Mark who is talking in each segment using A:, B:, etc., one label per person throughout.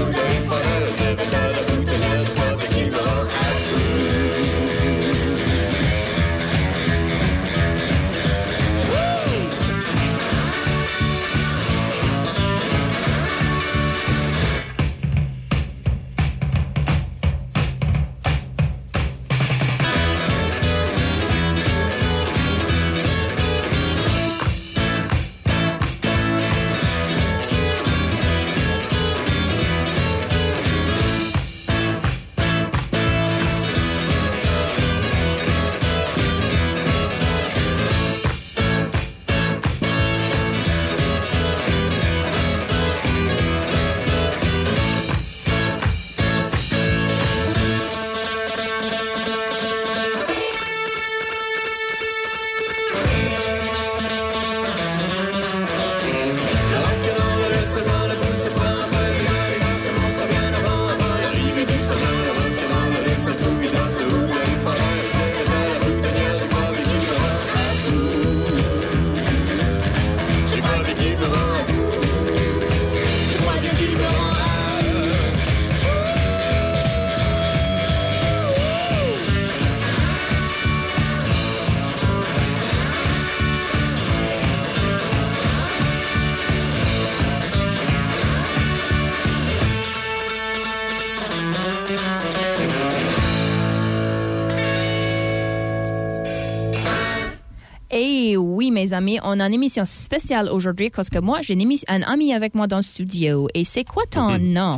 A: Et oui, mes amis, on a une émission spéciale aujourd'hui parce que moi, j'ai un ami avec moi dans le studio. Et c'est quoi ton nom?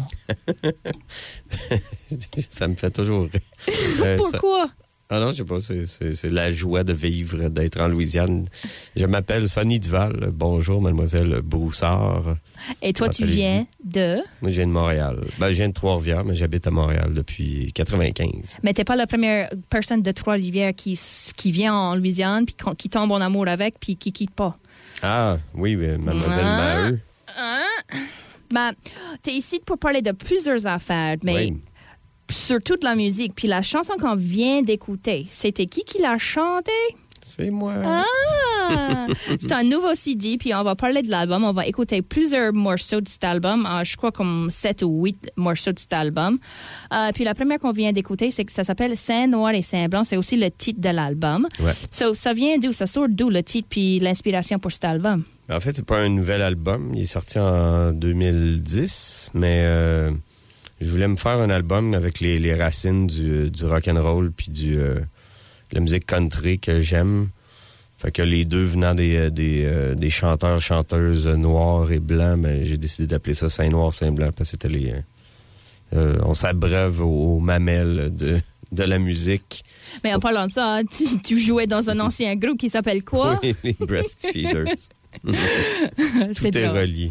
B: Ça me fait toujours rire.
A: Pourquoi?
B: Ah non, je sais pas, c'est la joie de vivre, d'être en Louisiane. Je m'appelle Sonny Duval. Bonjour, mademoiselle Broussard.
A: Et toi, tu viens de?
B: Moi, je viens de Montréal. Je viens de Trois-Rivières, mais j'habite à Montréal depuis 95.
A: Mais t'es pas la première personne de Trois-Rivières qui vient en Louisiane, puis qui tombe en amour avec, puis qui quitte pas.
B: Ah, oui, mademoiselle Maheu.
A: T'es ici pour parler de plusieurs affaires, mais...
B: Oui.
A: Surtout de la musique. Puis la chanson qu'on vient d'écouter, c'était qui l'a chantée?
B: C'est moi.
A: Ah! C'est un nouveau CD, puis on va parler de l'album. On va écouter plusieurs morceaux de cet album. Je crois comme 7 ou 8 morceaux de cet album. Puis la première qu'on vient d'écouter, c'est que ça s'appelle Saint Noir et Saint Blanc. C'est aussi le titre de l'album.
B: Ouais.
A: So, ça vient d'où? Ça sort d'où le titre puis l'inspiration pour cet album?
B: En fait, c'est pas un nouvel album. Il est sorti en 2010, mais... je voulais me faire un album avec les racines du rock'n'roll puis de la musique country que j'aime. Fait que les deux venant des chanteurs, chanteuses noirs et blancs, ben, j'ai décidé d'appeler ça Saint-Noir, Saint-Blanc, parce que c'était on s'abreuve aux mamelles de la musique.
A: Mais en parlant de ça, tu jouais dans un ancien groupe qui s'appelle quoi?
B: Oui, les Breastfeeders.
A: C'est
B: tout est relié.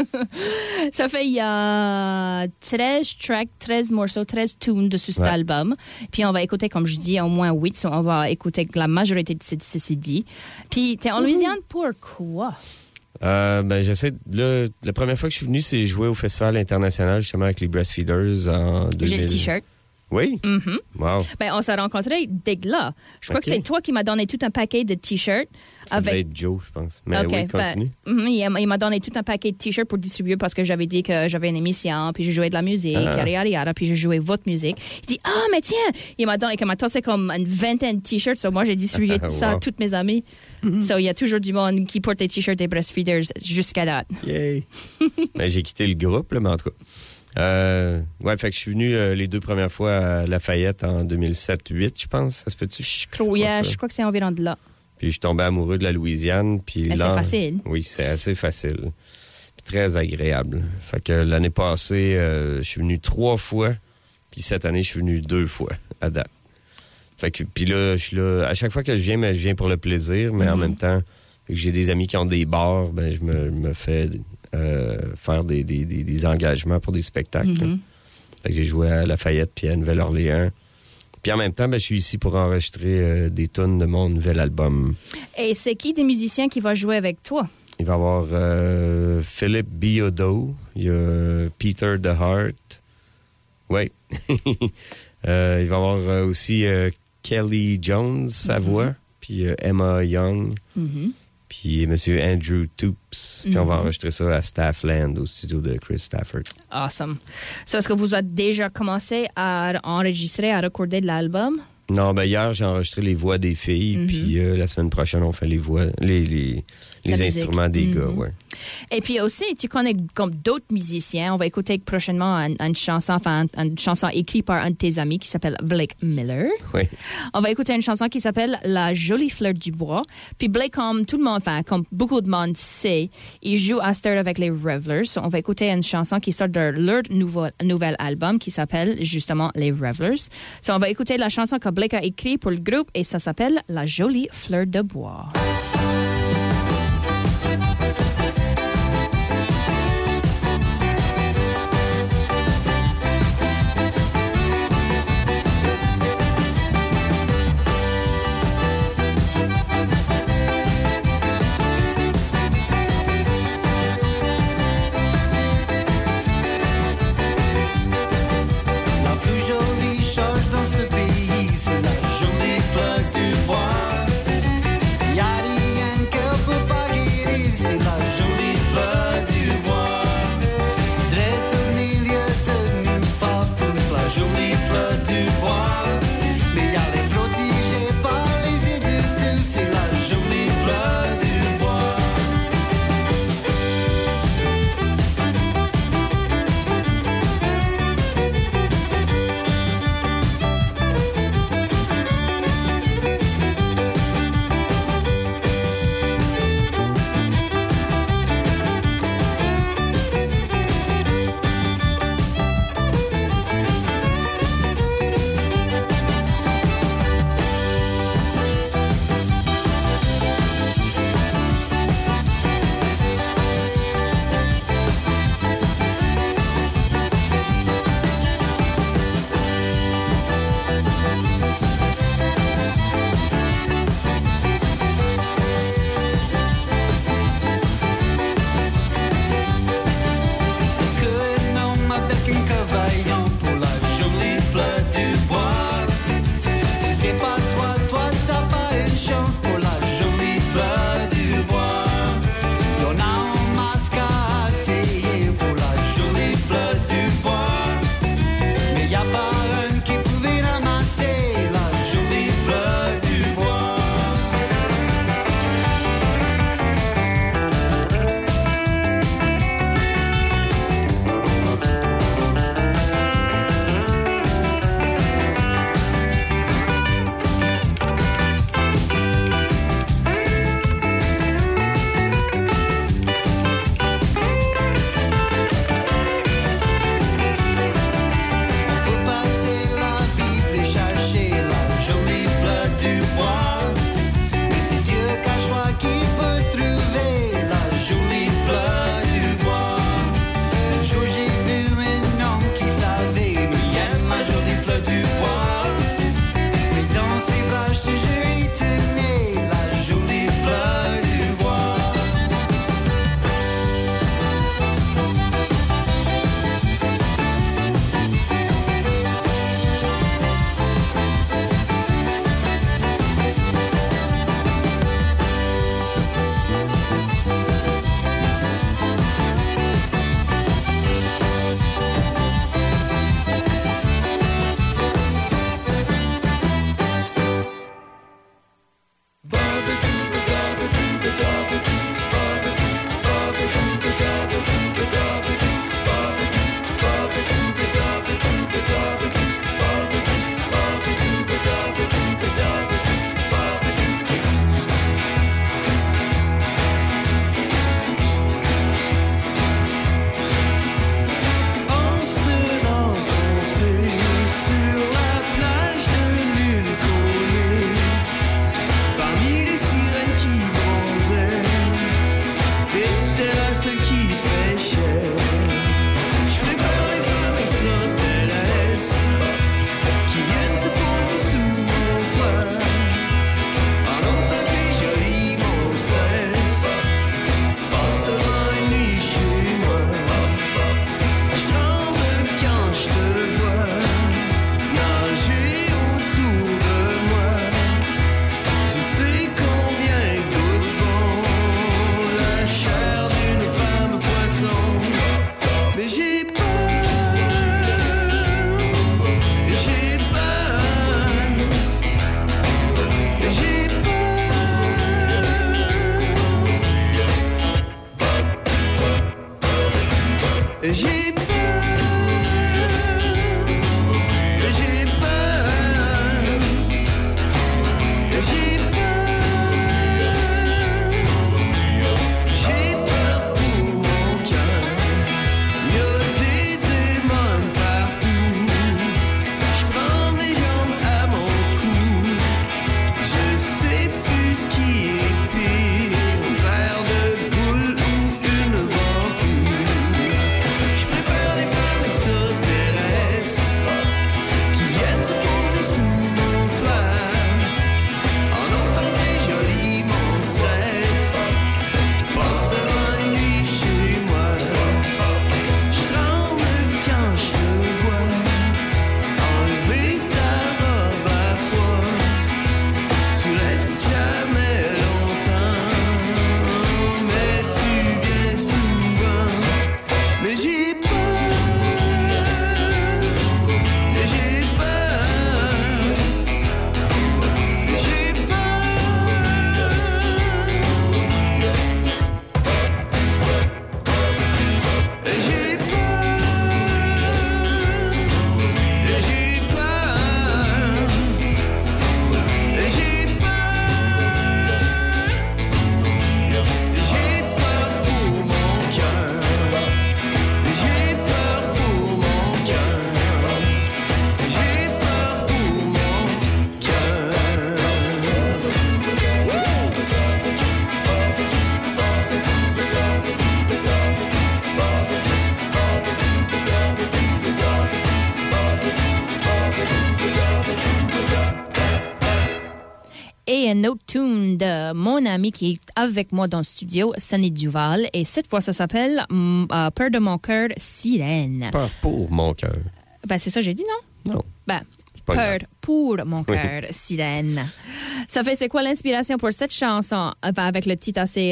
A: Ça fait, il y a 13 tracks, 13 morceaux, 13 tunes dessus cet album. Puis on va écouter, comme je dis, au moins 8. On va écouter la majorité de ces CD. Puis t'es en Louisiane pourquoi?
B: J'essaie. La première fois que je suis venu, c'est jouer au Festival international, justement, avec les Breastfeeders en 2000.
A: J'ai le T-shirt.
B: Oui?
A: Mm-hmm.
B: Wow.
A: On s'est rencontrés dès là. Je crois que c'est toi qui m'as donné tout un paquet de T-shirts.
B: Ça devait être Joe, je pense. Mais oui, continue.
A: Il m'a donné tout un paquet de T-shirts pour distribuer parce que j'avais dit que j'avais une émission, puis je jouais de la musique, puis je jouais votre musique. Il dit, mais tiens! Il m'a tossé comme une vingtaine de T-shirts. So moi, j'ai distribué ça à toutes mes amies. So il y a toujours du monde qui porte des T-shirts des Breastfeeders jusqu'à date.
B: Yay! J'ai quitté le groupe, là, mais en tout cas. Fait que je suis venu les deux premières fois à Lafayette en 2007-2008, je pense. Ça se peut-tu?
A: Je crois que c'est environ de là.
B: Puis je suis tombé amoureux de la Louisiane. Puis
A: c'est facile.
B: Oui, c'est assez facile. Puis très agréable. Fait que l'année passée, je suis venu 3 fois. Puis cette année, je suis venu 2 fois à date. Fait que, puis là, je suis là. À chaque fois que je viens pour le plaisir, mais en même temps, que j'ai des amis qui ont des bars, ben je me fais... faire des engagements pour des spectacles. Fait que j'ai joué à Lafayette puis à Nouvelle-Orléans. Puis en même temps, je suis ici pour enregistrer des tunes de mon nouvel album.
A: Et c'est qui des musiciens qui va jouer avec toi?
B: Il va y avoir Philippe Biodo, il y a Peter DeHart. Oui. Il va y avoir aussi Kelly Jones, sa voix, puis Emma Young. puis M. Andrew Toops. Puis on va enregistrer ça à Staffland, au studio de Chris Stafford.
A: Awesome. So, est-ce que vous avez déjà commencé à enregistrer, à recorder de l'album?
B: Non, hier, j'ai enregistré les voix des filles, puis la semaine prochaine, on fait les voix, les instruments des gars, ouais.
A: Et puis aussi, tu connais comme d'autres musiciens. On va écouter prochainement une chanson écrite par un de tes amis qui s'appelle Blake Miller.
B: Oui.
A: On va écouter une chanson qui s'appelle La jolie fleur du bois. Puis Blake, comme tout le monde, comme beaucoup de monde sait, il joue à Start avec les Revelers. On va écouter une chanson qui sort de leur nouvel album qui s'appelle justement les Revelers. So, on va écouter la chanson que Blake a écrite pour le groupe et ça s'appelle La jolie fleur de bois.
C: Yadi
A: écouter une autre tune de mon ami qui est avec moi dans le studio, Sunny Duval. Et cette fois, ça s'appelle Peur de mon cœur, Sirène.
B: Peur pour mon cœur.
A: Ben, c'est ça que j'ai dit, non?
B: Non.
A: Ben,
B: Peur
A: grave. Pour mon cœur, Sirène. Ça fait, c'est quoi l'inspiration pour cette chanson? Ben, avec le titre assez...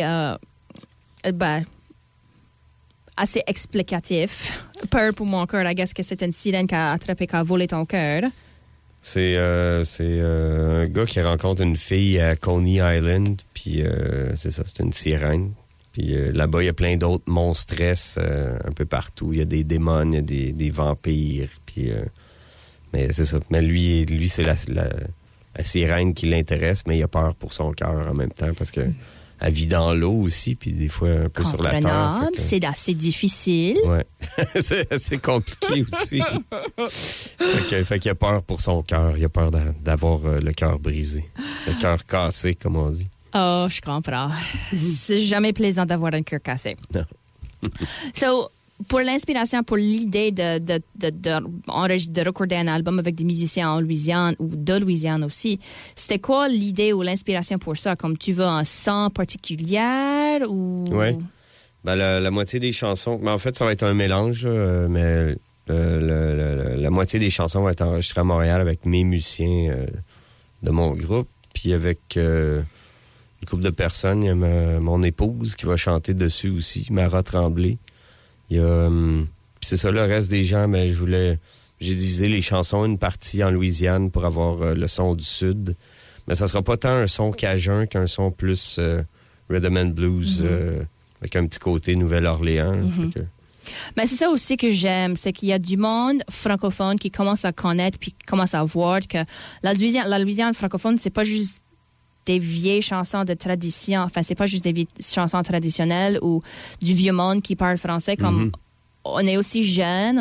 A: assez explicatif. Peur pour mon cœur, I guess que c'est une sirène qui a attrapé, qui a volé ton cœur.
B: C'est un gars qui rencontre une fille à Coney Island, puis c'est ça, c'est une sirène. Puis là-bas, il y a plein d'autres monstresses un peu partout. Il y a des démons, il y a des vampires, puis... mais c'est ça. Mais lui c'est la sirène qui l'intéresse, mais il a peur pour son cœur en même temps, parce que... Elle vit dans l'eau aussi, puis des fois un peu sur la terre.
A: C'est assez difficile.
B: Ouais. C'est assez compliqué aussi. fait qu'il a peur pour son cœur. Il a peur d'avoir le cœur brisé. Le cœur cassé, comme on dit.
A: Oh, je comprends. C'est jamais plaisant d'avoir un cœur cassé.
B: Non.
A: So, pour l'inspiration, pour l'idée de recorder un album avec des musiciens en Louisiane ou de Louisiane aussi, c'était quoi l'idée ou l'inspiration pour ça? Comme tu veux un son particulier ou...
B: Oui. Ben, la moitié des chansons... Ben, en fait, ça va être un mélange, mais la moitié des chansons va être enregistrée à Montréal avec mes musiciens de mon groupe, puis avec une couple de personnes. Il y a mon épouse qui va chanter dessus aussi, Mara Tremblay. Il y a, c'est ça, le reste des gens, mais j'ai divisé les chansons, une partie en Louisiane pour avoir le son du Sud. Mais ça sera pas tant un son cajun qu'un son plus rhythm and blues, avec un petit côté Nouvelle-Orléans.
A: Mais c'est ça aussi que j'aime, c'est qu'il y a du monde francophone qui commence à connaître puis qui commence à voir que la Louisiane francophone, c'est pas juste des vieilles chansons de tradition. Enfin, c'est pas juste des vieilles chansons traditionnelles ou du vieux monde qui parle français. Comme on est aussi jeunes,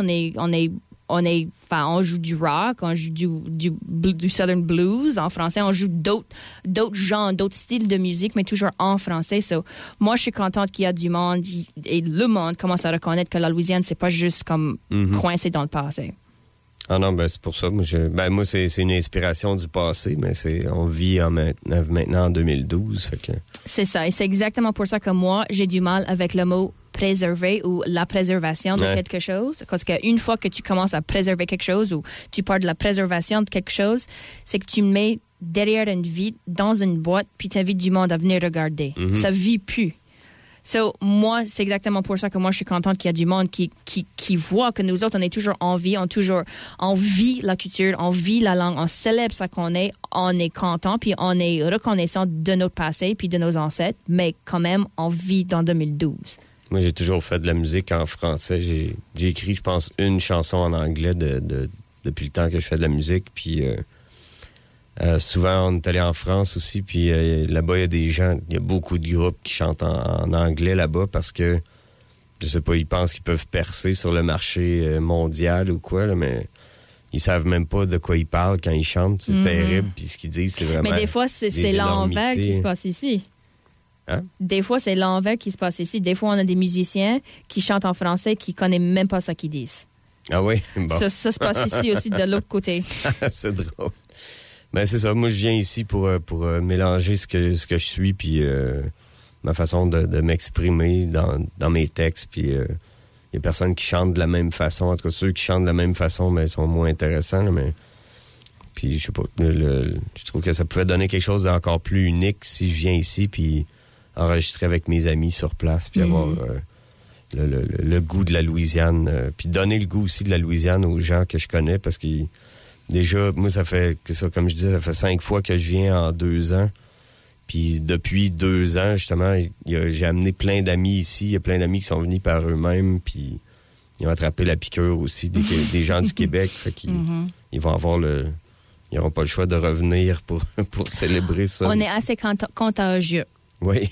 A: on joue du rock, on joue du Southern Blues en français, on joue d'autres genres, d'autres styles de musique, mais toujours en français. So, moi, je suis contente qu'il y a du monde et le monde commence à reconnaître que la Louisiane, c'est pas juste comme coincé dans le passé.
B: Ah non, ben c'est pour ça. Moi, c'est une inspiration du passé, mais on vit maintenant en 2012. Fait que...
A: C'est ça, et c'est exactement pour ça que moi, j'ai du mal avec le mot préserver ou la préservation de quelque chose. Parce qu'une fois que tu commences à préserver quelque chose ou tu parles de la préservation de quelque chose, c'est que tu mets derrière une vitre, dans une boîte, puis tu invites du monde à venir regarder. Ça vit plus. So, moi, c'est exactement pour ça que moi, je suis contente qu'il y a du monde qui voit que nous autres, on est toujours en vie, on vit la culture, on vit la langue, on célèbre ça qu'on est, on est content, puis on est reconnaissant de notre passé, puis de nos ancêtres, mais quand même, on vit dans 2012.
B: Moi, j'ai toujours fait de la musique en français. J'ai écrit, je pense, une chanson en anglais depuis le temps que je fais de la musique, puis... souvent, on est allé en France aussi, puis là-bas, il y a beaucoup de groupes qui chantent en anglais là-bas parce que, je sais pas, ils pensent qu'ils peuvent percer sur le marché mondial ou quoi, là, mais ils savent même pas de quoi ils parlent quand ils chantent. C'est terrible, puis ce qu'ils disent, c'est vraiment...
A: Mais des fois, c'est l'envers qui se passe ici.
B: Hein?
A: Des fois, c'est l'envers qui se passe ici. Des fois, on a des musiciens qui chantent en français qui connaissent même pas ce qu'ils disent.
B: Ah oui? Bon.
A: Ça se passe ici aussi de l'autre côté.
B: C'est drôle. Ben c'est ça. Moi, je viens ici pour mélanger ce que je suis puis ma façon de m'exprimer dans mes textes. Puis il y a personne qui chante de la même façon. En tout cas, ceux qui chantent de la même façon, ben, sont moins intéressants. Là, mais puis je sais pas. Je trouve que ça pouvait donner quelque chose d'encore plus unique si je viens ici puis enregistrer avec mes amis sur place puis avoir le goût de la Louisiane. Puis donner le goût aussi de la Louisiane aux gens que je connais parce que déjà, moi, ça fait, comme je disais, ça fait 5 fois que je viens en 2 ans. Puis depuis 2 ans, justement, j'ai amené plein d'amis ici. Il y a plein d'amis qui sont venus par eux-mêmes. Puis ils ont attrapé la piqûre aussi des gens du Québec. Fait qu'ils ils vont avoir ils n'auront pas le choix de revenir pour célébrer ça.
A: On est assez contagieux.
B: Oui.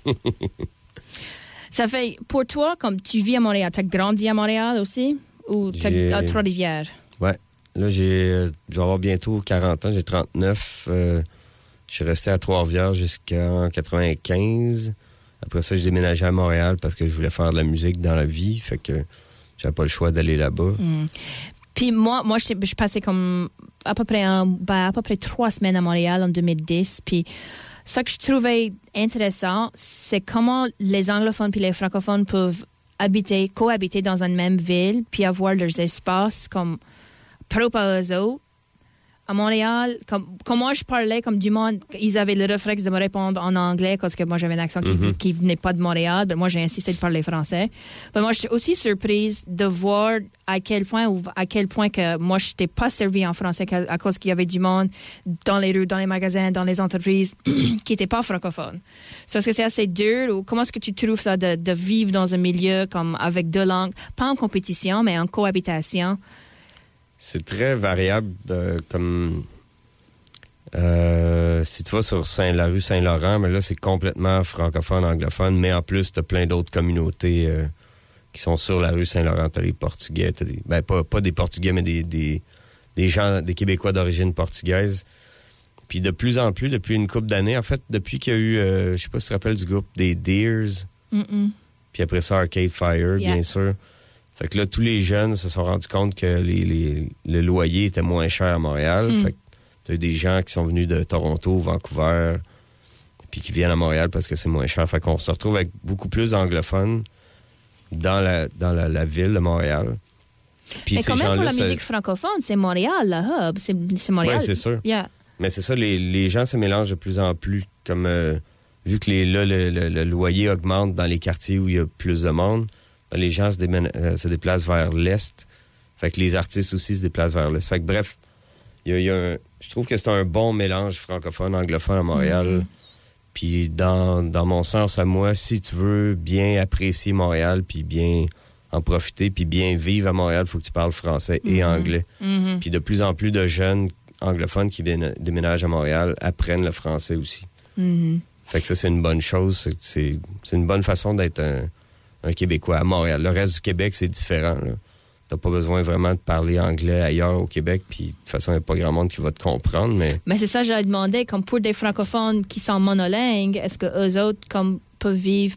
A: Ça fait, pour toi, comme tu vis à Montréal, tu as grandi à Montréal aussi? Ou à Trois-Rivières?
B: Ouais. Là, je vais avoir bientôt 40 ans, j'ai 39. Je suis resté à Trois-Rivières jusqu'en 95. Après ça, j'ai déménagé à Montréal parce que je voulais faire de la musique dans la vie. Fait que j'avais pas le choix d'aller là-bas.
A: Puis moi je passais comme à peu près 3 semaines à Montréal en 2010. Puis ce que je trouvais intéressant, c'est comment les anglophones puis les francophones peuvent cohabiter dans une même ville, puis avoir leurs espaces comme propres à eux autres. À Montréal, comme moi je parlais comme du monde, ils avaient le réflexe de me répondre en anglais parce que moi j'avais un accent qui venait pas de Montréal. Ben, moi j'ai insisté de parler français. Ben, moi j'étais aussi surprise de voir à quel point que moi je n'étais pas servie en français à cause qu'il y avait du monde dans les rues, dans les magasins, dans les entreprises qui n'étaient pas francophones. Est-ce que c'est assez dur ou comment est-ce que tu trouves ça de vivre dans un milieu comme avec deux langues, pas en compétition mais en cohabitation?
B: C'est très variable, comme si tu vas sur la rue Saint-Laurent, mais là, c'est complètement francophone, anglophone, mais en plus, tu as plein d'autres communautés qui sont sur la rue Saint-Laurent. Tu as les Portugais, pas des Portugais, mais des gens, des Québécois d'origine portugaise. Puis de plus en plus, depuis une couple d'années, en fait, depuis qu'il y a eu, je sais pas si tu te rappelles du groupe des Deers, puis après ça, Arcade Fire, bien sûr. Fait que là, tous les jeunes se sont rendus compte que le loyer était moins cher à Montréal. Fait que t'as eu des gens qui sont venus de Toronto, Vancouver, puis qui viennent à Montréal parce que c'est moins cher. Fait qu'on se retrouve avec beaucoup plus d'anglophones dans la ville de Montréal. Puis
A: mais quand même pour la musique francophone, c'est Montréal, le hub. C'est Montréal.
B: Oui, c'est sûr.
A: Yeah.
B: Mais c'est ça, les gens se mélangent de plus en plus. Comme vu que le loyer augmente dans les quartiers où il y a plus de monde, les gens se déplacent vers l'Est. Fait que les artistes aussi se déplacent vers l'Est. Fait que bref, je trouve que c'est un bon mélange francophone-anglophone à Montréal. Puis dans mon sens à moi, si tu veux bien apprécier Montréal, puis bien en profiter, puis bien vivre à Montréal, il faut que tu parles français et anglais. Puis de plus en plus de jeunes anglophones qui déménagent à Montréal apprennent le français aussi. Fait que ça, c'est une bonne chose. C'est une bonne façon d'être un Québécois à Montréal. Le reste du Québec, c'est différent. T'as pas besoin vraiment de parler anglais ailleurs au Québec, puis de toute façon, il n'y a pas grand monde qui va te comprendre, mais...
A: Mais c'est ça, j'allais demander, comme pour des francophones qui sont monolingues, est-ce que eux autres, comme, peuvent vivre,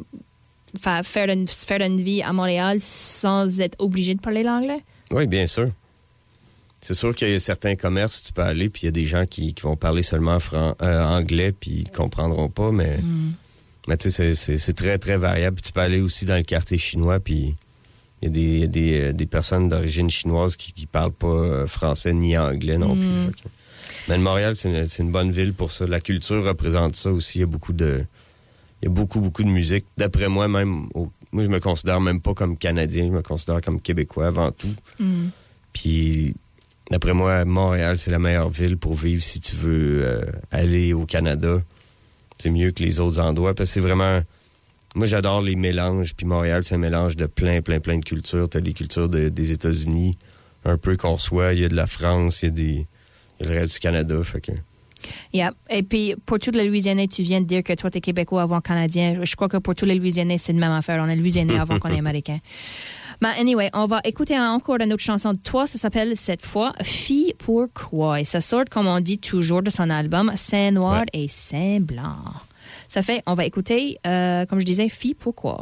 A: faire une vie à Montréal sans être obligés de parler l'anglais?
B: Oui, bien sûr. C'est sûr qu'il y a certains commerces, tu peux aller, puis il y a des gens qui vont parler seulement anglais, puis ils comprendront pas, mais... Mais tu sais, c'est très, très variable. Puis tu peux aller aussi dans le quartier chinois, puis il y a des personnes d'origine chinoise qui parlent pas français ni anglais non plus. Mais Montréal, c'est une bonne ville pour ça. La culture représente ça aussi. Il y a beaucoup de musique. D'après moi, même, moi, je me considère même pas comme Canadien. Je me considère comme Québécois avant tout. Puis, d'après moi, Montréal, c'est la meilleure ville pour vivre si tu veux aller au Canada. C'est mieux que les autres endroits parce que c'est vraiment... Moi, j'adore les mélanges. Puis Montréal, c'est un mélange de plein de cultures. T'as les cultures des États-Unis, un peu qu'on reçoit. Il y a de la France, il y a le reste du Canada. Fait que...
A: Yeah. Et puis, pour tous les Louisianais, tu viens de dire que toi, t'es Québécois avant Canadien. Je crois que pour tous les Louisianais, c'est la même affaire. On est Louisianais avant qu'on est Américain. Mais anyway, on va écouter encore une autre chanson de toi. Ça s'appelle, cette fois, Fille pourquoi. Et ça sort, comme on dit toujours, de son album Saint Noir et Saint Blanc. Ça fait, on va écouter, comme je disais, Fille pourquoi.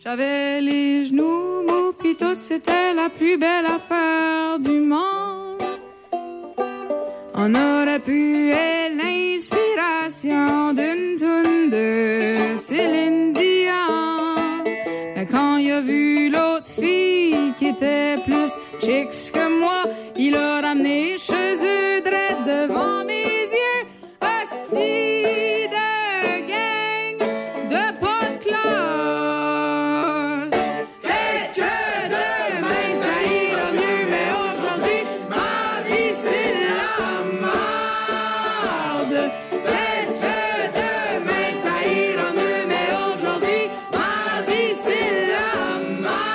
C: J'avais les genoux mous, pis tout c'était la plus belle affaire du monde. On aurait pu être l'inspiration d'une toune de Céline Dion. Mais quand il a vu l'autre fille qui était plus chicks que moi, il a ramené chez eux drette devant mes yeux. Hostie de gang de pas de classe. Peut-être que demain ça ira mieux, mais aujourd'hui ma vie c'est la merde. Peut-être que demain ça ira mieux, mais aujourd'hui ma vie c'est la merde.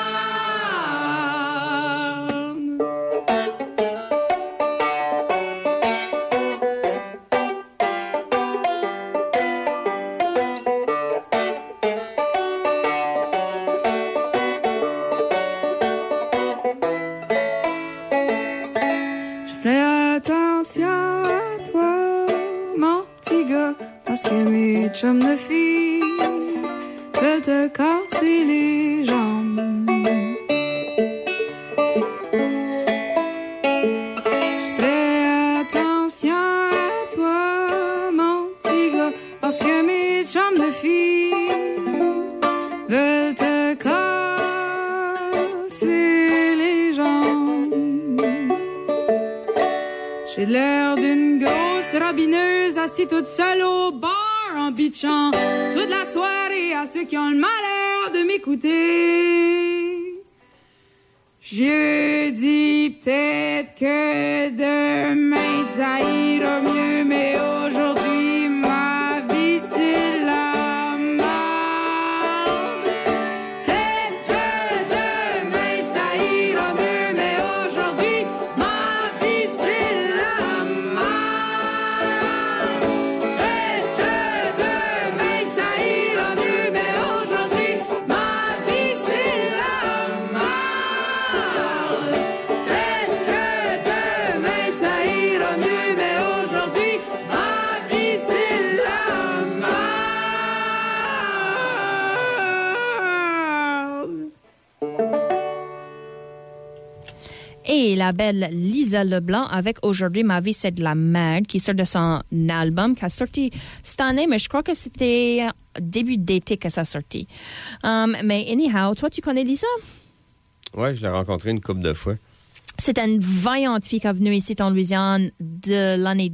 C: Je fais attention à toi, mon petit gars, parce que mes chums de filles veulent te casser les jambes. Je fais attention à toi, mon petit gars, parce que mes chums de filles veulent te casser les jambes. J'ai l'air d'une grosse robineuse assise toute seule au bar en bitchant toute la soirée à ceux qui ont le malheur de m'écouter. Je dis peut-être que demain ça ira mieux, mais aujourd'hui ma vie c'est la merde. Peut-être que demain ça ira mieux, mais aujourd'hui ma vie c'est la merde. Peut-être que demain ça ira mieux, mais aujourd'hui ma vie c'est la merde. Peut-être que demain ça ira mieux, mais aujourd'hui ma vie c'est la merde.
A: Et la belle Lisa Leblanc avec Aujourd'hui ma vie c'est de la merde qui sort de son album qui a sorti cette année, mais je crois que c'était début d'été que ça a sorti. Mais anyhow, toi tu connais Lisa?
B: Ouais, je l'ai rencontrée une couple de fois.
A: C'est une vaillante fille qui est venue ici en Louisiane de l'année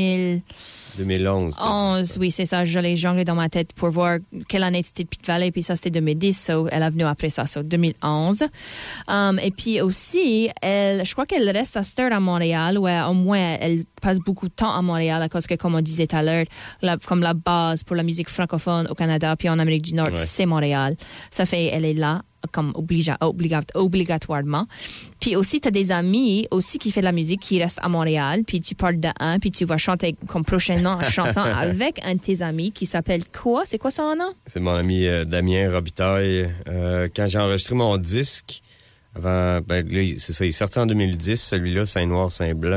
B: 2011.
A: 11, oui, c'est ça. Je l'ai jonglé dans ma tête pour voir quelle année c'était Pit Valley, puis ça, c'était 2010. So, elle est venue après ça, 2011. Et puis aussi, je crois qu'elle reste à cette heure à Montréal, où au moins, elle passe beaucoup de temps à Montréal, à cause que, comme on disait tout à l'heure, comme la base pour la musique francophone au Canada, puis en Amérique du Nord, c'est Montréal. Ça fait, elle est là comme obligatoirement. Puis aussi, tu as des amis aussi qui font de la musique qui restent à Montréal, puis tu parles d'un, puis tu vas chanter comme prochainement une chanson avec un de tes amis qui s'appelle quoi? C'est quoi son nom?
B: C'est mon ami Damien Robitaille. Quand j'ai enregistré mon disque, avant, c'est ça, il est sorti en 2010, celui-là, Saint-Noir, Saint-Blanc.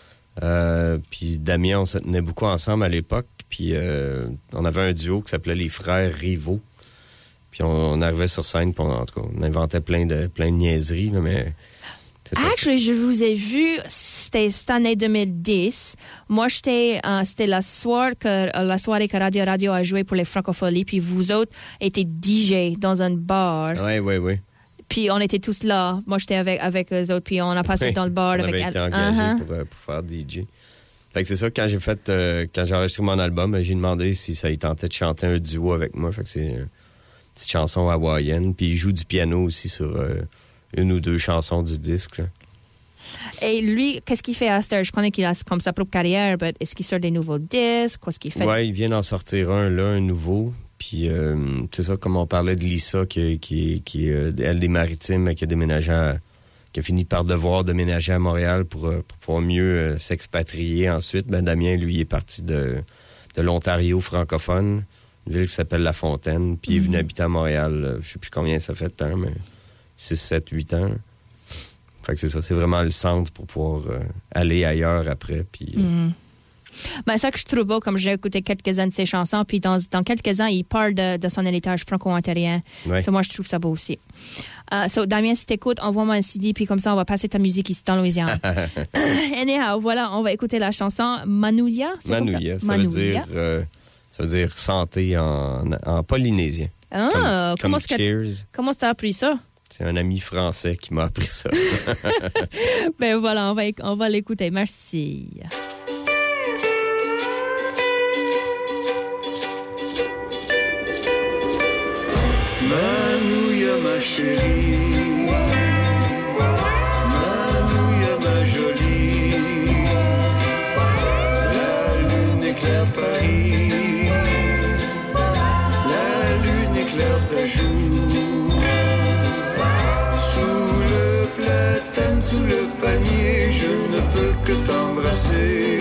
B: Puis Damien, on se tenait beaucoup ensemble à l'époque, puis on avait un duo qui s'appelait Les Frères Rivaux. Puis on arrivait sur scène, puis en tout cas, on inventait plein de niaiseries, là, mais...
A: Actually, je vous ai vu, c'était cette année 2010. Moi, c'était la soirée que Radio a joué pour les Francopholies, puis vous autres étiez DJ dans un bar.
B: Oui.
A: Puis on était tous là. Moi, j'étais avec eux autres, puis on a passé dans le bar.
B: On avait été engagés pour faire DJ. Fait que c'est ça, quand j'ai enregistré mon album, j'ai demandé si ça lui tentait de chanter un duo avec moi. Fait que c'est une petite chanson hawaïenne. Puis il joue du piano aussi sur une ou deux chansons du disque, là.
A: Et lui, qu'est-ce qu'il fait à cette heure? Je connais qu'il a comme sa propre carrière, mais est-ce qu'il sort des nouveaux disques? Qu'est-ce qu'il fait?
B: Ouais, il vient d'en sortir un nouveau. Puis c'est ça, comme on parlait de Lisa, qui elle des Maritimes, qui a déménagé qui a fini par devoir déménager à Montréal pour pouvoir mieux s'expatrier ensuite. Ben Damien, lui, est parti de l'Ontario francophone, une ville qui s'appelle La Fontaine, puis il est venu habiter à Montréal, je sais plus combien ça fait de temps, mais 6, 7, 8 ans. Fait que c'est ça, c'est vraiment le centre pour pouvoir aller ailleurs après, puis...
A: Ben, ça que je trouve beau, comme j'ai écouté quelques-uns de ses chansons, puis dans quelques-uns, il parle de son héritage franco-ontarien.
B: Ouais.
A: So, moi, je trouve ça beau aussi. Damien, si t'écoutes, envoie-moi un CD, puis comme ça, on va passer ta musique ici dans Louisiane. Anyhow, voilà, on va écouter la chanson Manouya.
B: Manouya, ça veut dire santé en polynésien.
A: Ah,
B: comme cheers.
A: Comment t'as appris ça?
B: C'est un ami français qui m'a appris ça.
A: Ben voilà, on va l'écouter. Merci.
D: Manouya, ma chérie, Manouya, ma jolie, la lune éclaire Paris, la lune éclaire ta joue, sous le platane, sous le panier, je ne peux que t'embrasser.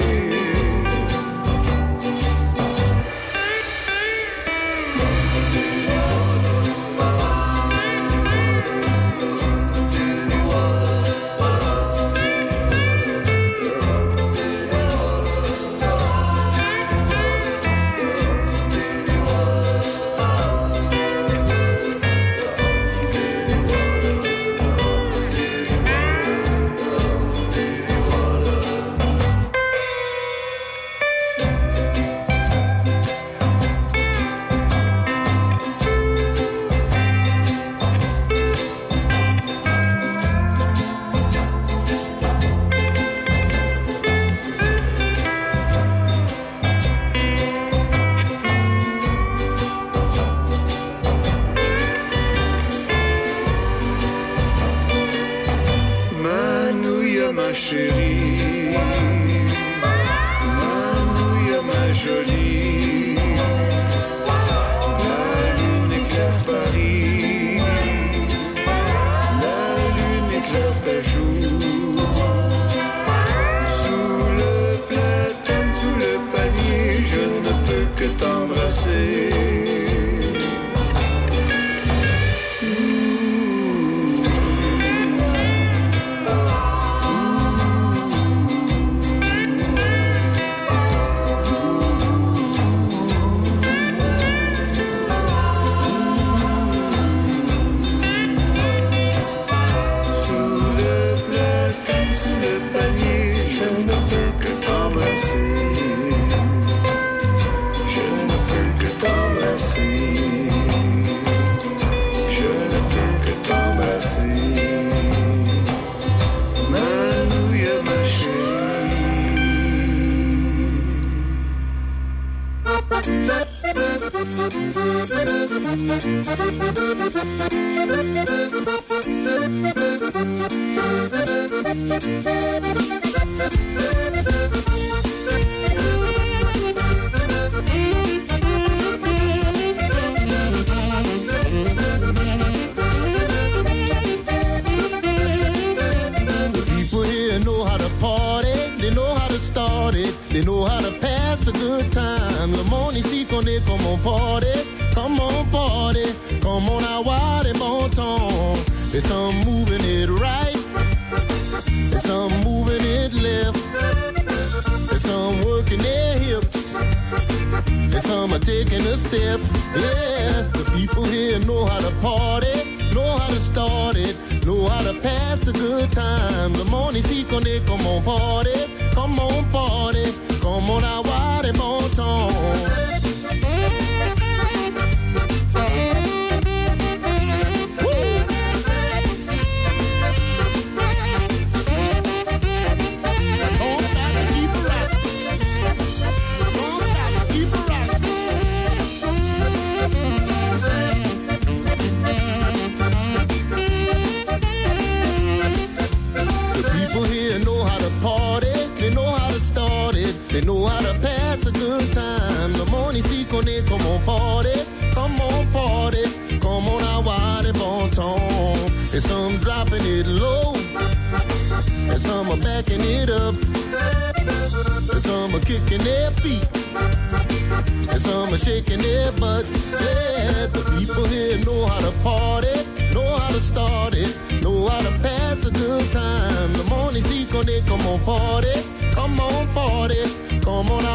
E: Come on, party, come on,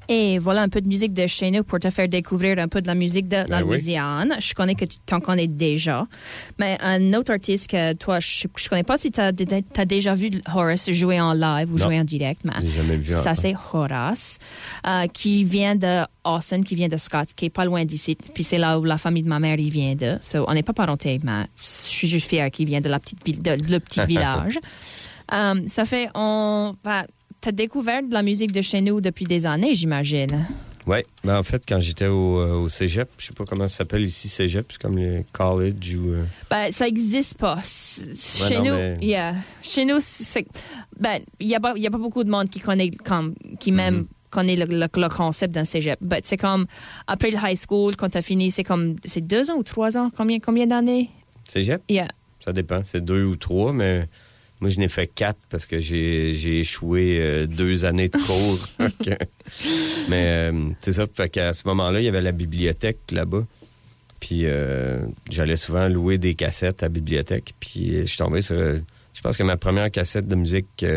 A: Et voilà un peu de musique de chez nous pour te faire découvrir un peu de la musique de la Louisiane. Je connais que tu t'en connais déjà. Mais un autre artiste que toi, je connais pas si tu as déjà vu Horace jouer en live ou jouer en direct. Mais
B: j'ai jamais vu
A: ça, c'est Horace, qui vient de Austin, qui vient de Scott, qui est pas loin d'ici. Puis c'est là où la famille de ma mère, il vient de. So, on n'est pas parenté, mais je suis juste fière qu'il vient de la petite ville, de le petit village. Ça fait, t'as découvert de la musique de chez nous depuis des années, j'imagine.
B: Oui, en fait, quand j'étais au cégep, je sais pas comment ça s'appelle ici, cégep, c'est comme le college ou...
A: ça existe pas. Chez nous, chez nous, il y a pas beaucoup de monde qui connaît, même connaît le concept d'un cégep. C'est comme, après le high school, quand t'as fini, c'est 2 ans ou 3 ans? Combien d'années?
B: Cégep?
A: Yeah.
B: Ça dépend, c'est 2 ou 3, mais... Moi, je n'ai fait 4 parce que j'ai échoué 2 années de cours. Mais c'est ça, fait qu'à ce moment-là, il y avait la bibliothèque là-bas. Puis j'allais souvent louer des cassettes à la bibliothèque. Puis je suis tombé sur... Je pense que ma première cassette de musique,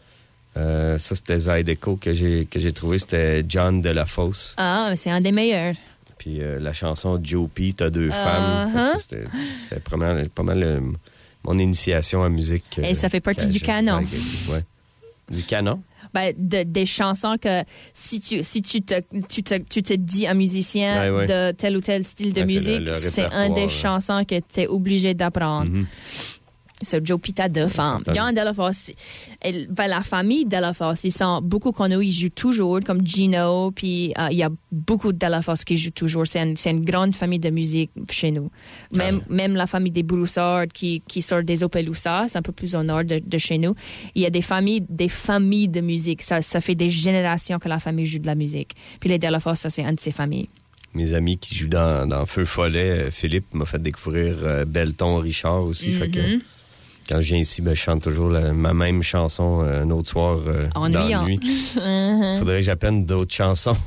B: ça, c'était Zydeco que j'ai trouvé. C'était John Delafosse.
A: Ah, c'est un des meilleurs.
B: Puis la chanson Joe P, T'as 2 femmes. Fait que ça, c'était pas mal... mon initiation à musique.
A: Et ça fait partie du canon.
B: Ouais. Du canon?
A: Des chansons que si tu te dis un musicien de tel ou tel style de musique, c'est un des chansons que tu es obligé d'apprendre. Mm-hmm. C'est Joe Pita de femme. John Delafosse, la famille Delafosse, ils sont beaucoup connus, ils jouent toujours, comme Gino, puis il y a beaucoup de Delafosse qui jouent toujours. C'est une grande famille de musique chez nous. Même la famille des Broussards qui sort des Opelousas, c'est un peu plus au nord de chez nous. Il y a des familles de musique. Ça fait des générations que la famille joue de la musique. Puis les Delafosse, ça, c'est une de ces familles.
B: Mes amis qui jouent dans Feu Follet, Philippe m'a fait découvrir Belton Richard aussi. Fait que quand je viens ici, je chante toujours ma même chanson un autre soir dans la nuit. Faudrait que j'apprenne d'autres chansons.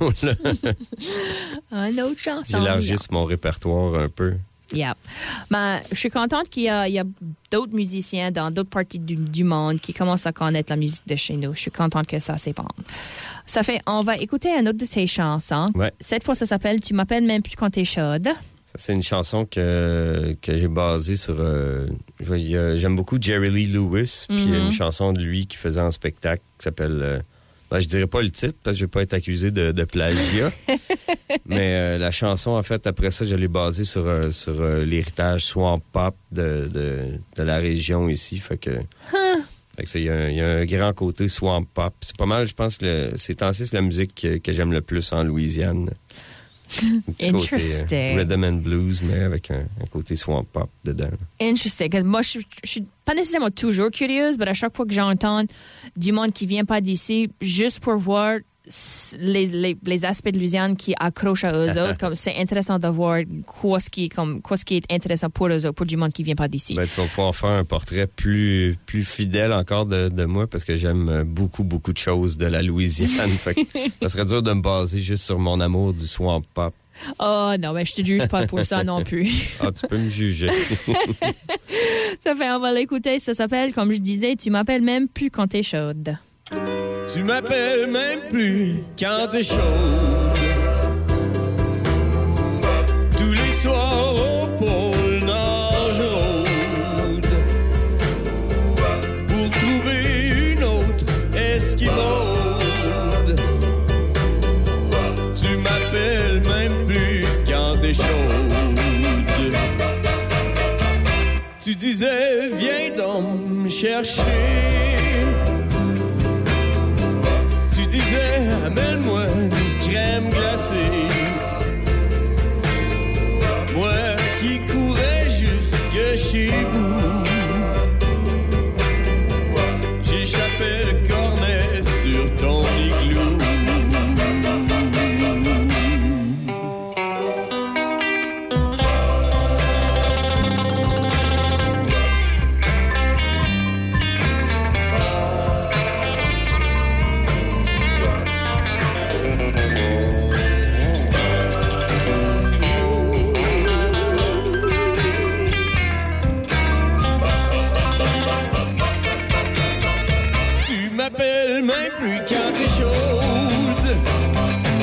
A: Une autre chanson.
B: J'élargisse mon répertoire un peu.
A: Yeah. Je suis contente qu'il y a d'autres musiciens dans d'autres parties du monde qui commencent à connaître la musique de chez nous. Je suis contente que ça s'épande. Ça fait, on va écouter une autre de tes chansons. Ouais. Cette fois, ça s'appelle « Tu m'appelles même plus quand t'es chaude ».
B: Ça, c'est une chanson que j'ai basée sur... j'aime beaucoup Jerry Lee Lewis, puis il y a une chanson de lui qui faisait un spectacle qui s'appelle... je dirais pas le titre, parce que je vais pas être accusé de plagiat. Mais la chanson, en fait, après ça, je l'ai basée sur l'héritage swamp pop de la région ici. Fait que il y a un grand côté swamp pop. C'est pas mal, je pense, ces temps-ci, c'est la musique que j'aime le plus en Louisiane.
A: Interesting.
B: Côté, rhythm and blues, mais avec un côté swamp pop dedans.
A: Interesting. Moi, je suis pas nécessairement toujours curieuse, mais à chaque fois que j'entends du monde qui vient pas d'ici, juste pour voir les aspects de Louisiane qui accrochent à eux autres, comme c'est intéressant de voir quoi ce qui est intéressant pour eux autres, pour du monde qui vient pas d'ici.
B: Tu vas pouvoir faire un portrait plus fidèle encore de moi, parce que j'aime beaucoup, beaucoup de choses de la Louisiane. Fait que ça serait dur de me baser juste sur mon amour du swamp pop.
A: Oh non, mais je te juge pas pour ça non plus.
B: Tu peux me juger.
A: Ça fait, on va l'écouter. Ça s'appelle, comme je disais, Tu m'appelles même plus quand t'es chaude.
B: Tu m'appelles même plus quand t'es chaude. Tous les soirs au pôle Nord je rôde pour trouver une autre esquimaude. Tu m'appelles même plus quand t'es chaude. Tu disais viens donc me chercher. Amène-moi une crème glacée. Moi qui courais jusque chez vous, j'échappais le cornet sur ton igloo. Même plus quand t'es chaude.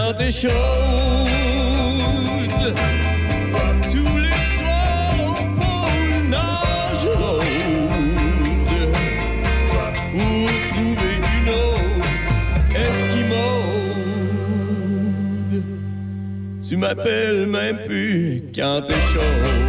B: quand t'es chaude. Tous les soirs au pôle nage rôde pour trouver une autre esquimaude. Tu m'appelles même plus quand t'es chaude.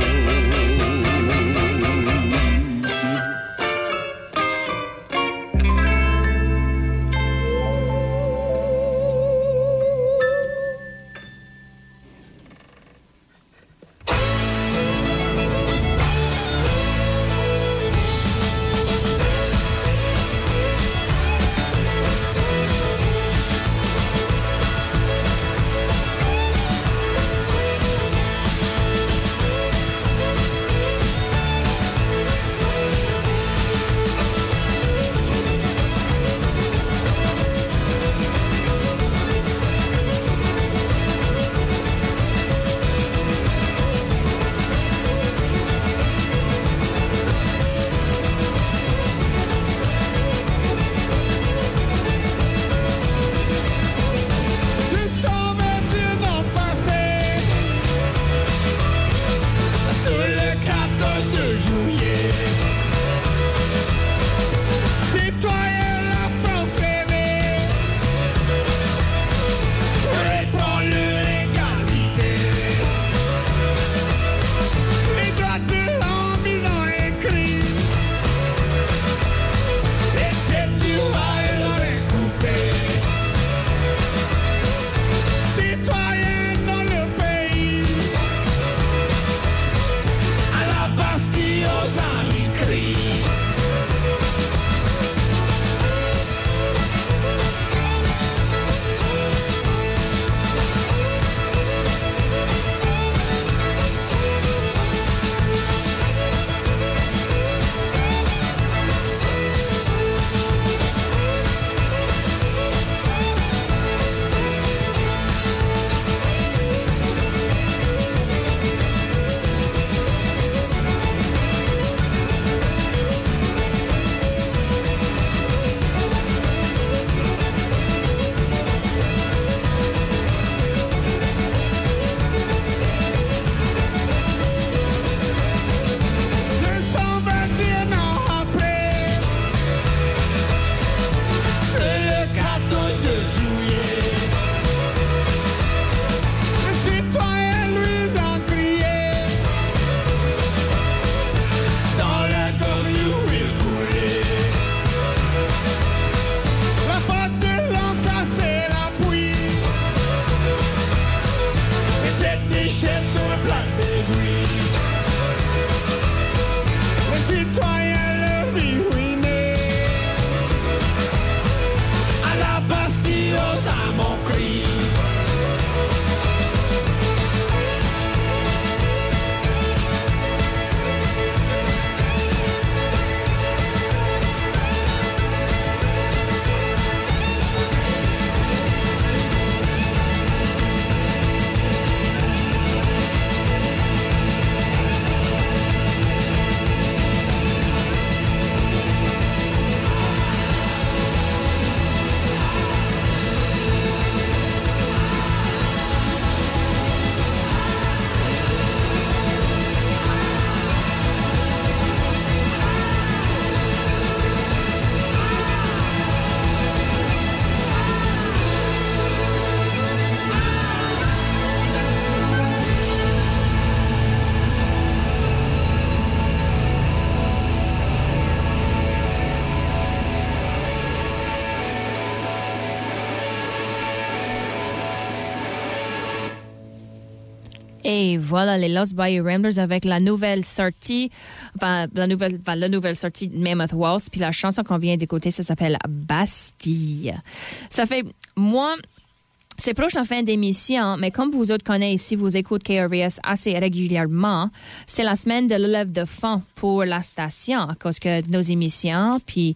A: Et voilà, les Lost Bayou Ramblers avec la nouvelle sortie, la nouvelle sortie de Mammoth Waltz. Puis la chanson qu'on vient d'écouter, ça s'appelle Bastille. Ça fait, moi, c'est proche de la fin d'émission, mais comme vous autres connaissez ici, vous écoutez KRVS assez régulièrement, c'est la semaine de l'élève de fonds pour la station, à cause que nos émissions, puis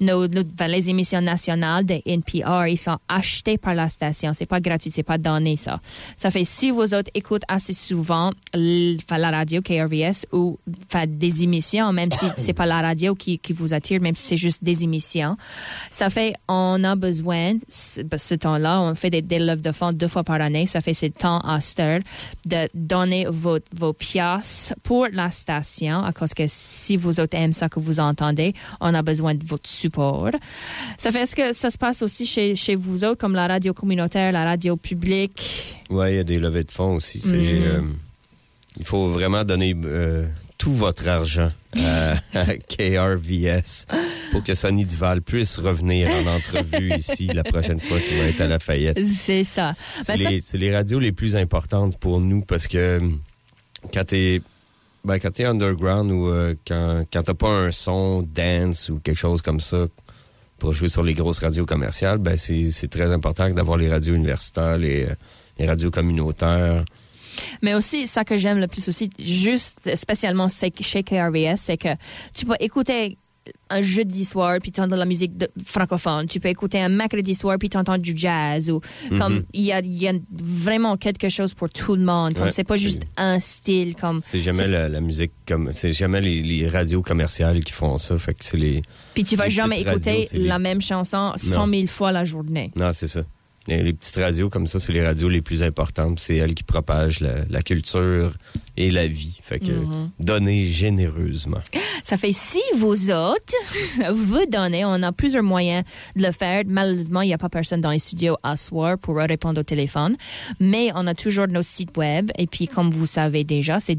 A: les émissions nationales de NPR, ils sont achetées par la station. C'est pas gratuit, c'est pas donné, ça. Ça fait, si vous autres écoutez assez souvent la radio KRVS ou des émissions, même si c'est pas la radio qui vous attire, même si c'est juste des émissions, ça fait, on a besoin, ce temps-là, on fait des lève de fonds 2 fois par année. Ça fait c'est le temps à cette heure de donner vos piastres pour la station, à cause que si vous autres aimez ça que vous entendez, on a besoin de votre support. Ça fait, est-ce que ça se passe aussi chez vous autres, comme la radio communautaire, la radio publique?
B: Oui, il y a des levées de fonds aussi. Il faut vraiment donner tout votre argent à KRVS pour que Sonny Duval puisse revenir en entrevue ici la prochaine fois qu'il va être à Lafayette.
A: C'est ça.
B: C'est les radios les plus importantes pour nous parce que quand t'es underground ou quand t'as pas un son dance ou quelque chose comme ça pour jouer sur les grosses radios commerciales, ben c'est très important d'avoir les radios universitaires, les radios communautaires.
A: Mais aussi, ça que j'aime le plus aussi, juste spécialement chez KRVS, c'est que tu peux écouter un jeudi soir puis tu entends de la musique francophone. Tu peux écouter un mercredi soir puis tu entends du jazz. Ou comme il y a vraiment quelque chose pour tout le monde. Comme c'est pas juste un style. Comme
B: c'est jamais la musique comme c'est jamais les radios commerciales qui font ça. Fait que c'est les.
A: Puis tu vas jamais écouter la même chanson 100 000 fois la journée.
B: Non, c'est ça. Les petites radios comme ça, c'est les radios les plus importantes. C'est elles qui propagent la culture et la vie. Fait que donnez généreusement.
A: Ça fait si vous autres, vous donnez, on a plusieurs moyens de le faire. Malheureusement, il n'y a pas personne dans les studios à soir pour répondre au téléphone. Mais on a toujours nos sites web. Et puis, comme vous savez déjà, c'est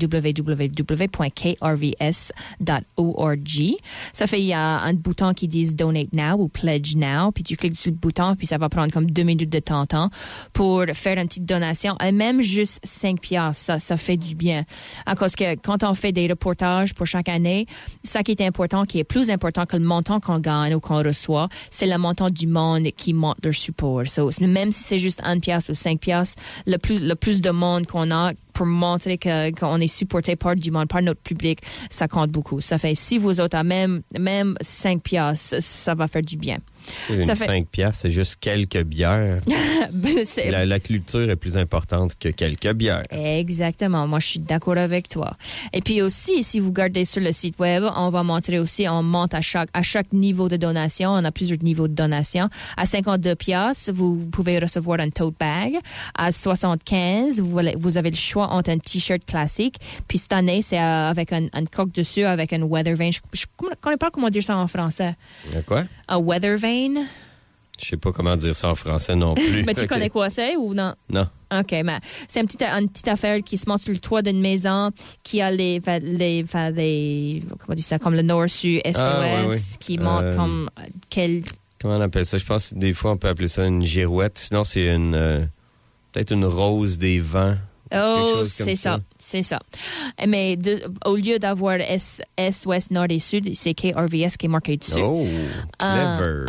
A: www.krvs.org. Ça fait, il y a un bouton qui dit Donate Now ou Pledge Now. Puis tu cliques sur le bouton, puis ça va prendre comme 2 minutes de temps pour faire une petite donation. Et même juste 5 piastres, ça fait du bien. À cause que quand on fait des reportages pour chaque année, ça qui est important, qui est plus important que le montant qu'on gagne ou qu'on reçoit, c'est le montant du monde qui monte leur support. So, même si c'est juste 1 piastre ou 5 piastres, le plus de monde qu'on a pour montrer qu'on est supporté par du monde, par notre public, ça compte beaucoup. Ça fait, si vous autres avez même 5 piastres, ça va faire du bien.
B: Ça fait 5 piastres, c'est juste quelques bières. La culture est plus importante que quelques bières.
A: Exactement. Moi, je suis d'accord avec toi. Et puis aussi, si vous regardez sur le site web, on va montrer aussi, on monte à chaque niveau de donation. On a plusieurs niveaux de donation. À 52 piastres, vous pouvez recevoir un tote bag. À 75, vous avez le choix entre un t-shirt classique. Puis cette année, c'est avec un coque dessus, avec un weather vane. Je ne connais pas comment dire ça en français.
B: Quoi?
A: Un weather vane.
B: Je sais pas comment dire ça en français non plus.
A: Mais tu connais quoi c'est ou non?
B: Non.
A: OK, mais c'est une petite affaire qui se monte sur le toit d'une maison qui a les comment on dit ça, comme le nord, sud, est, ouest, qui monte comme
B: Comment on appelle ça? Je pense que des fois on peut appeler ça une girouette. Sinon c'est peut-être une rose des vents.
A: Oh, c'est ça. Mais au lieu d'avoir est, ouest, nord et sud, c'est KRVS qui est marqué dessus.
B: Oh, clever.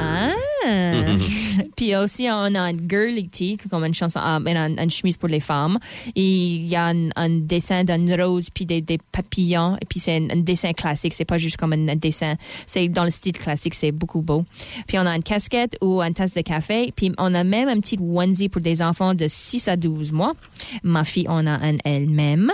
A: Puis aussi, on a un girly tee, comme une chanson, une chemise pour les femmes. Et il y a un dessin d'une rose, puis des papillons. Et puis c'est un dessin classique. C'est pas juste comme un dessin. C'est dans le style classique. C'est beaucoup beau. Puis on a une casquette ou une tasse de café. Puis on a même un petit onesie pour des enfants de 6 à 12 mois. Ma fille, on a un elle-même.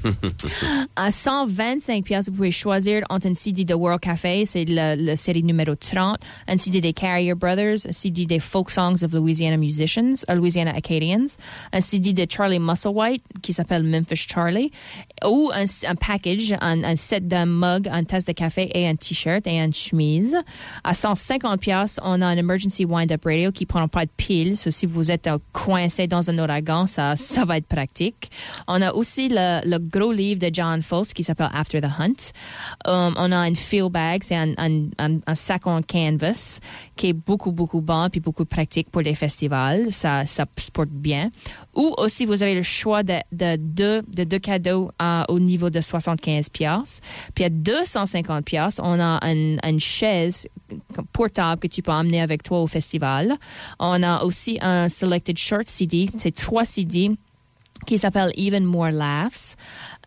A: À 125 piastres, vous pouvez choisir entre un CD de World Café, c'est la série numéro 30, un CD des Carrier Brothers, un CD des Folk Songs of Louisiana Acadians, un CD de Charlie Musselwhite qui s'appelle Memphis Charlie, ou un package, un set d'un mug, une tasse de café et un t-shirt et une chemise. À 150 piastres, on a un Emergency Wind-Up Radio qui prend pas de piles, so si vous êtes coincé dans un ouragan, ça va être pratique. On a aussi le gros livre de John Fosse qui s'appelle After the Hunt. On a un field bag, c'est un sac en canvas qui est beaucoup, beaucoup bon puis beaucoup pratique pour les festivals. Ça se porte bien. Ou aussi, vous avez le choix de deux cadeaux au niveau de 75 piastres. Puis à 250 piastres, on a une chaise portable que tu peux emmener avec toi au festival. On a aussi un Selected Short CD. C'est 3 CD qui s'appelle Even More Laughs.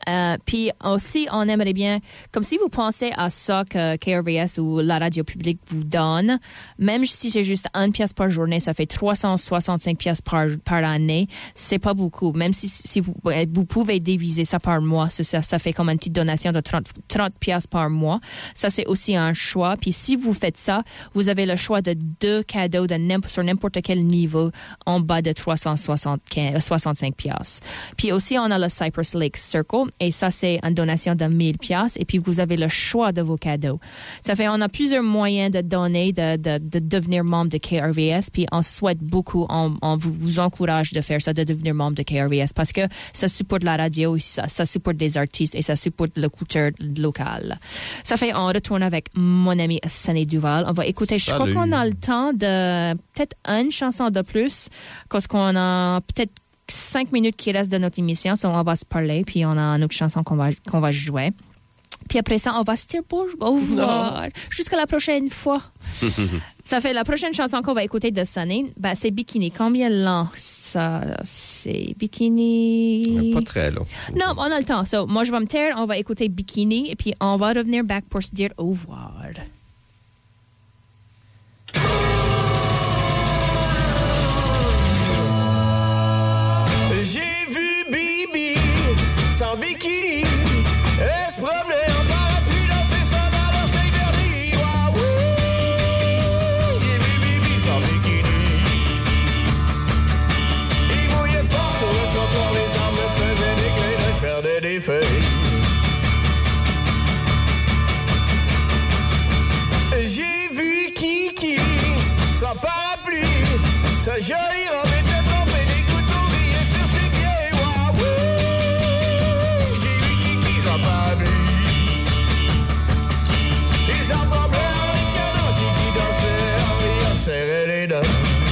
A: Puis aussi, on aimerait bien, comme si vous pensez à ça que KRVS ou la radio publique vous donne, même si c'est juste 1 pièce par journée, ça fait 365 pièces par année. C'est pas beaucoup. Même si vous pouvez diviser ça par mois, ça fait comme une petite donation de 30 pièces par mois. Ça, c'est aussi un choix. Puis si vous faites ça, vous avez le choix de 2 cadeaux sur n'importe quel niveau en bas de 365 pièces. Puis aussi, on a le Cypress Lake Circle et ça, c'est une donation de 1000 pièces et puis vous avez le choix de vos cadeaux. Ça fait, on a plusieurs moyens de donner, de devenir membre de KRVS puis on souhaite beaucoup, on vous encourage de faire ça, de devenir membre de KRVS parce que ça supporte la radio, ça supporte des artistes et ça supporte la culture locale. Ça fait, on retourne avec mon ami Sunny Duval. On va écouter, je crois qu'on a le temps de peut-être une chanson de plus parce qu'on a peut-être 5 minutes qui restent de notre émission, so on va se parler, puis on a une autre chanson qu'on va jouer. Puis après ça, on va se dire au revoir. Jusqu'à la prochaine fois. Ça fait la prochaine chanson qu'on va écouter de Sunny, c'est Bikini. Combien long ça? C'est Bikini.
B: Pas très long.
A: Non, on a le temps. So, moi, je vais me taire, on va écouter Bikini, et puis on va revenir back pour se dire au revoir.
E: J'ai vu Bibi sans bikini, elle se promenait en parapluie dans ses sandales en vernis. Waouh, j'ai vu Bibi sans bikini. Il mouillait fort sur le trottoir, les arbres me faisaient des clés, je perdais des feuilles. J'ai vu Kiki sans parapluie, sa jolie robe était trempée, des couteaux brillaient sur ses pieds. Waouh, j'ai vu Kiki sans parapluie. Les arbres en blanc, les canons, Kiki dansait en riant, serrait les dents.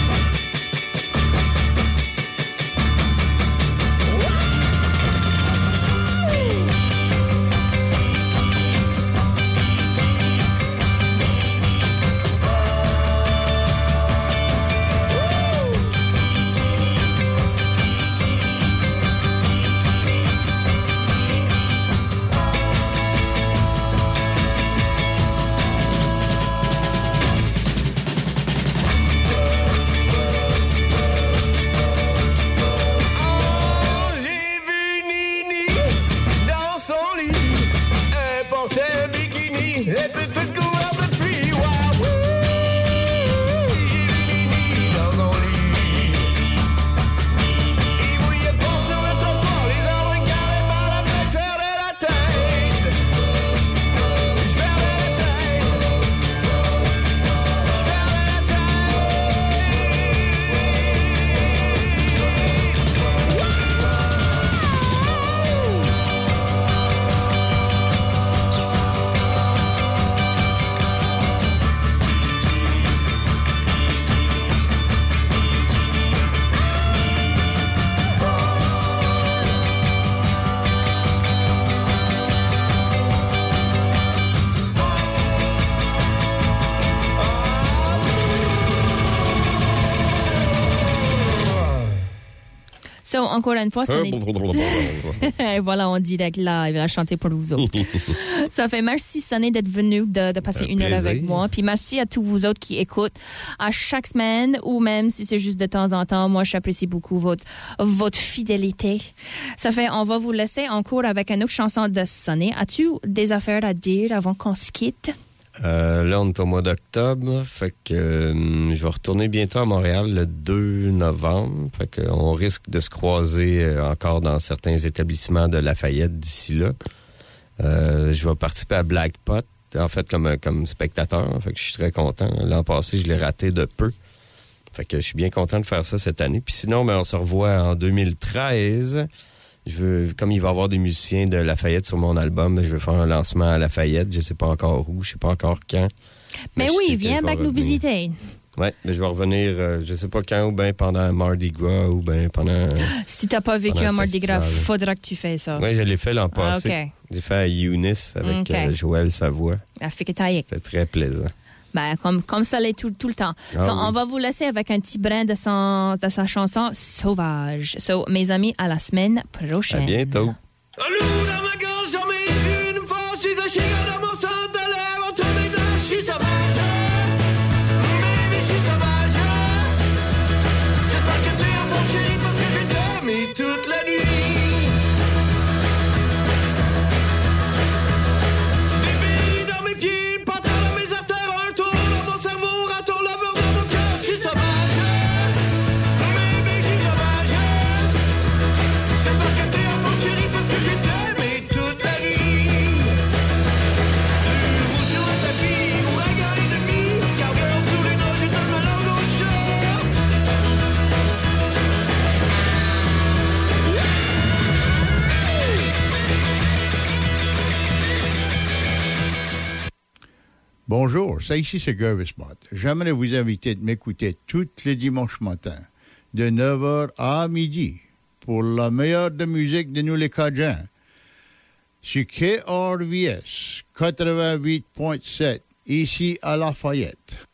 A: So, encore une fois, voilà, on direct live, à chanter pour vous autres. Ça fait merci, Sunny, d'être venu, de passer une heure avec moi. Puis merci à tous vous autres qui écoutent à chaque semaine, ou même si c'est juste de temps en temps. Moi, j'apprécie beaucoup votre fidélité. Ça fait, on va vous laisser en cours avec une autre chanson de Sunny. As-tu des affaires à dire avant qu'on se quitte?
B: Là, on est au mois d'octobre, fait que je vais retourner bientôt à Montréal le 2 novembre. Fait qu'on risque de se croiser encore dans certains établissements de Lafayette d'ici là. Je vais participer à Black Pot, en fait, comme spectateur. Fait que je suis très content. L'an passé, je l'ai raté de peu. Fait que je suis bien content de faire ça cette année. Puis sinon, on se revoit en 2013. Comme il va y avoir des musiciens de Lafayette sur mon album, je vais faire un lancement à Lafayette. Je sais pas encore où, je sais pas encore quand.
A: Mais oui, viens avec nous visiter.
B: Oui, mais je vais revenir, je sais pas quand, ou bien pendant Mardi Gras, ou bien pendant...
A: Si t'as pas vécu un Mardi Gras, faudra que tu fasses ça.
B: Oui, je l'ai fait l'an passé.
A: Okay.
B: J'ai fait à Eunice avec Joël Savoie. C'était très plaisant.
A: Ben, comme ça l'est tout le temps. Oui. On va vous laisser avec un petit brin de sa chanson Sauvage. Mes amis, à la semaine prochaine.
B: À bientôt.
F: Bonjour, ça ici c'est Gervis Mott. J'aimerais vous inviter de m'écouter tous les dimanches matins, de 9h à midi, pour la meilleure de musique de nous les Cajuns, sur KRVS 88.7, ici à Lafayette.